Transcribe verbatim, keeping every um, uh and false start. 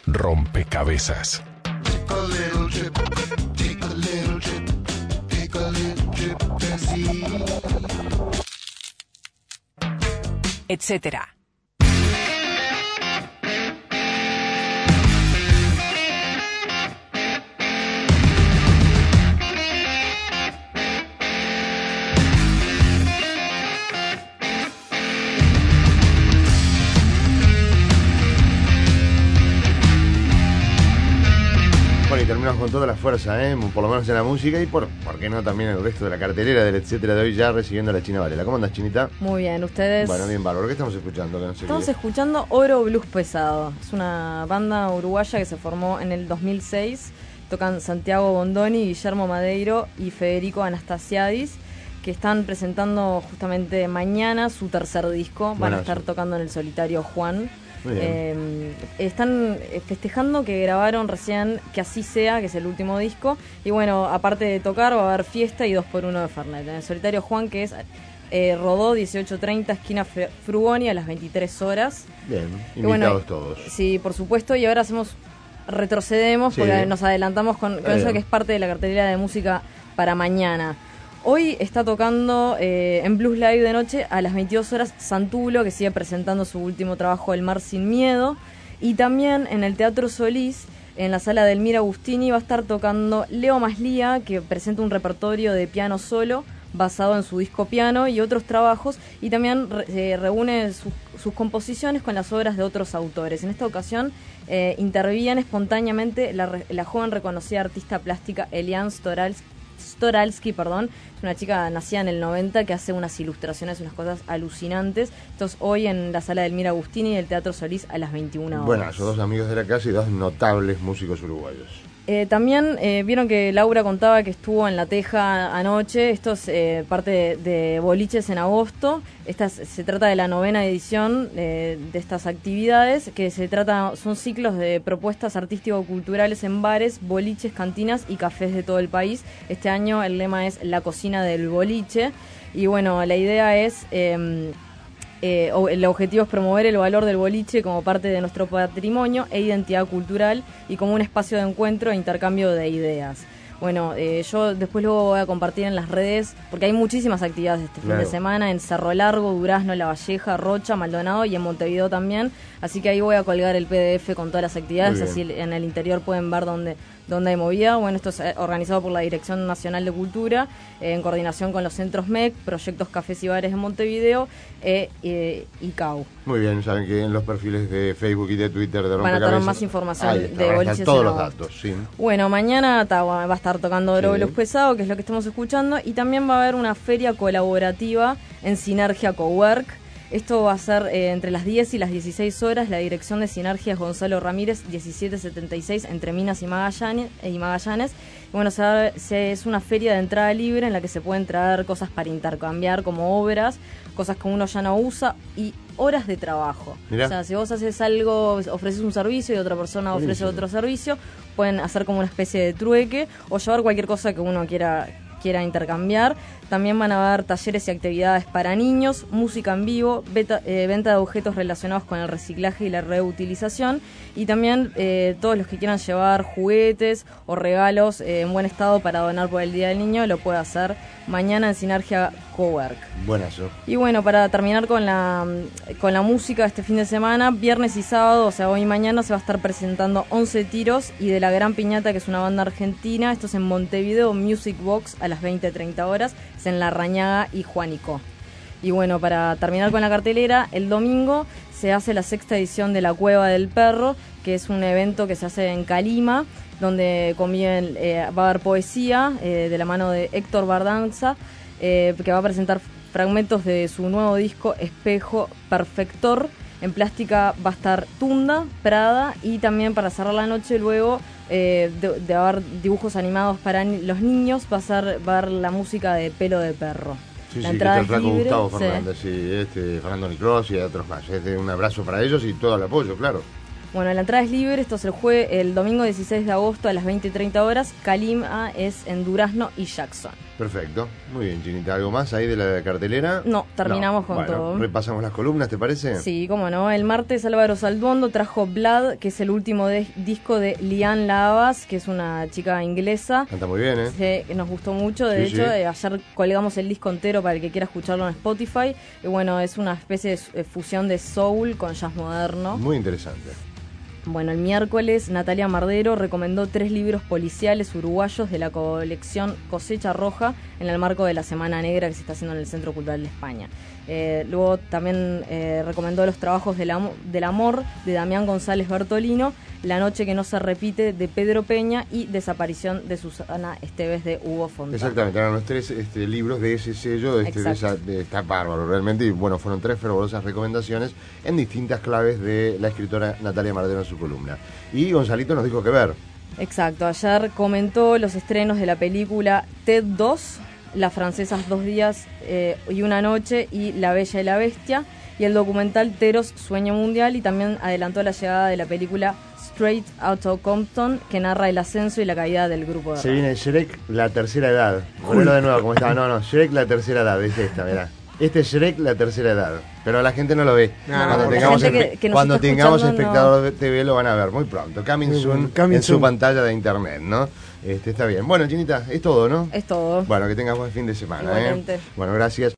Rompecabezas. Etcétera. Bueno, y terminamos con toda la fuerza, ¿eh? Por lo menos en la música y por, ¿por qué no también el resto de la cartelera del etcétera de hoy, ya recibiendo a la China Varela. ¿Cómo andas, Chinita? Muy bien, ¿ustedes? Bueno, bien, bárbaro. ¿Qué estamos escuchando? Que no sé Estamos qué. escuchando Oro Blues Pesado. Es una banda uruguaya que se formó en el dos mil seis. Tocan Santiago Bondoni, Guillermo Madeiro y Federico Anastasiadis, que están presentando justamente mañana su tercer disco. Van Buenazo. a estar tocando en el Solitario Juan. Muy bien. Eh, están festejando que grabaron recién Que Así Sea, que es el último disco. Y bueno, aparte de tocar, va a haber fiesta y dos por uno de Fernet. En el Solitario Juan, que es eh, Rodó dieciocho treinta, esquina Fre- Frugoni, a las veintitrés horas. Bien, Y invitados bueno, todos. Sí, por supuesto. Y ahora hacemos retrocedemos Sí. porque nos adelantamos con, con Está eso bien. que es parte de la cartelera de música para mañana. Hoy está tocando eh, en Blues Live de noche a las veintidós horas Santulo, que sigue presentando su último trabajo, El Mar Sin Miedo. Y también en el Teatro Solís, en la sala de Elmira Agustini, va a estar tocando Leo Maslía, que presenta un repertorio de piano solo basado en su disco Piano y otros trabajos, y también re- eh, reúne sus, sus composiciones con las obras de otros autores. En esta ocasión eh, interviene espontáneamente la, re- la joven reconocida artista plástica Eliane Storals- Storalski, perdón, es una chica nacida en el noventa que hace unas ilustraciones, unas cosas alucinantes. Entonces hoy en la sala del Elmira Agustini del Teatro Solís a las veintiuna horas. Bueno, son dos amigos de la casa y dos notables músicos uruguayos. Eh, también eh, vieron que Laura contaba que estuvo en La Teja anoche. Esto es eh, parte de, de Boliches en agosto. Esta es- se trata de la novena edición eh, de estas actividades, que se trata son ciclos de propuestas artístico-culturales en bares, boliches, cantinas y cafés de todo el país. Este año el lema es La Cocina del Boliche. Y bueno, la idea es... Eh, Eh, o- el objetivo es promover el valor del boliche como parte de nuestro patrimonio e identidad cultural y como un espacio de encuentro e intercambio de ideas. Bueno, eh, yo después lo voy a compartir en las redes porque hay muchísimas actividades este Claro. fin de semana en Cerro Largo, Durazno, La Valleja, Rocha, Maldonado y en Montevideo también. Así que ahí voy a colgar el P D F con todas las actividades, Muy así bien. en el interior pueden ver dónde, dónde hay movida. Bueno, esto es eh, organizado por la Dirección Nacional de Cultura, eh, en coordinación con los centros M E C, Proyectos Cafés y Bares de Montevideo e eh, I C A U. Muy bien, saben que en los perfiles de Facebook y de Twitter de Van a Rompecabezas tener más información ahí está, de van a estar boliches todos en los agosto. datos, sí. Bueno, mañana ta- va a estar tocando Oro Sí. Blues Pesado, que es lo que estamos escuchando, y también va a haber una feria colaborativa en Sinergia Cowork. Esto va a ser eh, entre las diez y las dieciséis horas. La dirección de Sinergia es Gonzalo Ramírez, diecisiete setenta y seis, entre Minas y Magallanes. Y Magallanes. Y bueno, se va- se- es una feria de entrada libre en la que se pueden traer cosas para intercambiar, como obras, cosas que uno ya no usa y horas de trabajo. Mirá. O sea, si vos haces algo, ofreces un servicio y otra persona ofrece Buenísimo. otro servicio, pueden hacer como una especie de trueque o llevar cualquier cosa que uno quiera quiera intercambiar. También van a haber talleres y actividades para niños, música en vivo, beta- eh, venta de objetos relacionados con el reciclaje y la reutilización, y también eh, todos los que quieran llevar juguetes o regalos eh, en buen estado para donar por el Día del Niño lo puede hacer mañana en Sinergia Cowork. Buenazo. Y bueno, para terminar con la con la música este fin de semana, viernes y sábado, o sea, hoy y mañana se va a estar presentando once Tiros y De la Gran Piñata, que es una banda argentina. Esto es en Montevideo Music Box a las veinte treinta horas, es en La Rañaga y Juanico. Y bueno, para terminar con la cartelera, el domingo se hace la sexta edición de La Cueva del Perro, que es un evento que se hace en Calima, donde conviven, eh, va a haber poesía eh, de la mano de Héctor Bardanza, eh, que va a presentar fragmentos de su nuevo disco Espejo Perfector. En plástica va a estar Tunda, Prada, y también para cerrar la noche luego eh, de, de haber dibujos animados para ni- los niños, va a ser va a haber la música de Pelo de Perro. Sí, La sí, que entrada está el es flaco libre, Gustavo sí. Fernández, sí, este, Fernando Nicros y otros más. Este, un abrazo para ellos y todo el apoyo, claro. Bueno, la entrada es libre, esto es el, jue el domingo dieciséis de agosto a las veinte y treinta horas. Calima es en Durazno y Jackson. Perfecto, muy bien, Chinita. ¿Algo más ahí de la cartelera? No, terminamos no. con bueno, todo. Repasamos las columnas, ¿te parece? Sí, cómo no. El martes Álvaro Saldondo trajo Blood, que es el último de disco de Lianne La Havas, que es una chica inglesa. Canta muy bien, ¿eh? Sí, nos gustó mucho. De sí, hecho, sí. Eh, ayer colgamos el disco entero para el que quiera escucharlo en Spotify. Y bueno, es una especie de fusión de soul con jazz moderno. Muy interesante. Bueno, el miércoles Natalia Mardero recomendó tres libros policiales uruguayos de la colección Cosecha Roja en el marco de la Semana Negra que se está haciendo en el Centro Cultural de España. Eh, luego también eh, recomendó Los Trabajos del, Am del Amor de Damián González Bertolino, La Noche que no se repite de Pedro Peña y Desaparición de Susana Esteves de Hugo Fontana. Exactamente, eran los tres este, libros de ese sello, este, de esa, de, está bárbaro realmente, y bueno, fueron tres fervorosas recomendaciones en distintas claves de la escritora Natalia Mardero en su columna. Y Gonzalito nos dijo que ver. Exacto, ayer comentó los estrenos de la película Ted dos, Las francesas dos días eh, y una noche y La Bella y la Bestia, y el documental Teros, Sueño Mundial, y también adelantó la llegada de la película Straight Outta Compton, que narra el ascenso y la caída del grupo de Se rap. viene Shrek, la tercera edad. Ponelo de nuevo, como estaba. No, no, Shrek, la tercera edad, es esta, mirá. Este es Shrek, la tercera edad. Pero la gente no lo ve. No, cuando no, tengamos, la gente que- que nos cuando está tengamos escuchando, espectador de T V lo van a ver muy pronto. Coming Muy soon bien, coming en su soon. pantalla de internet, ¿no? Este, está bien. Bueno, Chinita, es todo, ¿no? Es todo. Bueno, que tengas buen fin de semana, Igualmente. ¿eh? Bueno, gracias.